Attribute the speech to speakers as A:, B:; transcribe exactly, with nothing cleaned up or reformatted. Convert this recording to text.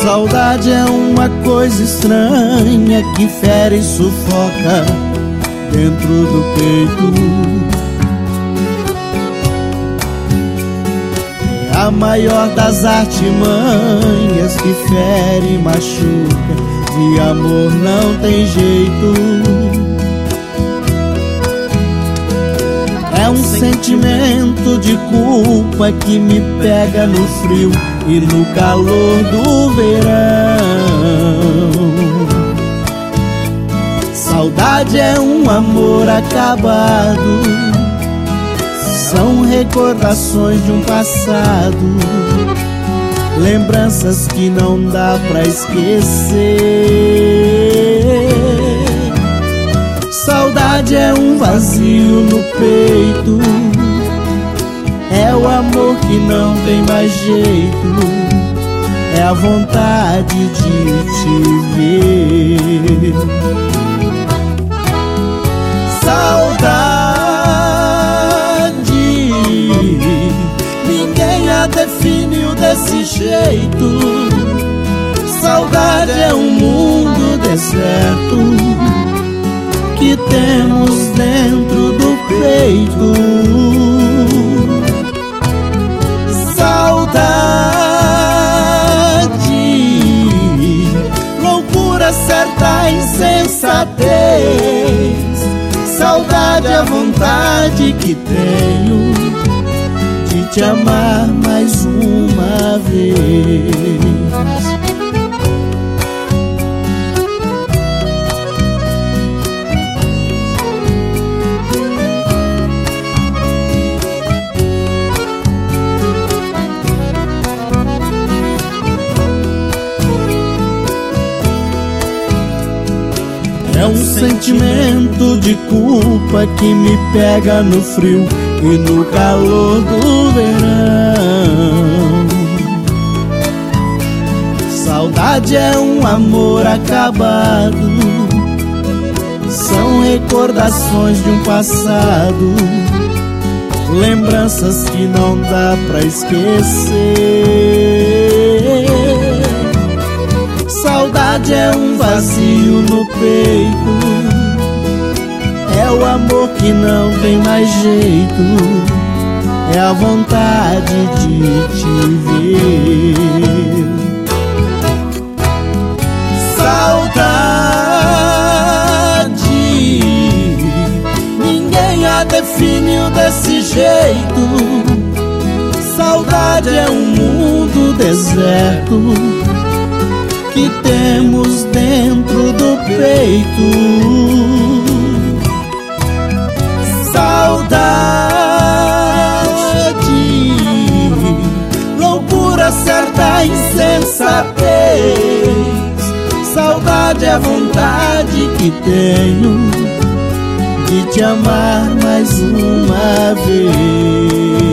A: Saudade é uma coisa estranha que fere e sufoca dentro do peito. É a maior das artimanhas que fere e machuca. De amor não tem jeito. É um sentimento de culpa que me pega no frio e no calor do verão. Saudade é um amor acabado, são recordações de um passado, lembranças que não dá pra esquecer. Saudade é um vazio no peito, é o amor que não tem mais jeito, é a vontade de te ver. Saudade, ninguém a definiu desse jeito. Saudade é um mundo deserto que temos dentro do peito. Saudade, loucura certa, insensatez. Saudade é a vontade que tenho de te amar mais uma vez. É um sentimento de culpa que me pega no frio e no calor do verão. Saudade é um amor acabado, são recordações de um passado, lembranças que não dá pra esquecer. Saudade é um vazio no peito, é o amor que não tem mais jeito, é a vontade de te ver. Saudade, ninguém a definiu desse jeito. Saudade é um mundo deserto que temos dentro do peito. Saudade, loucura certa, insensatez. Saudade é a vontade que tenho de te amar mais uma vez.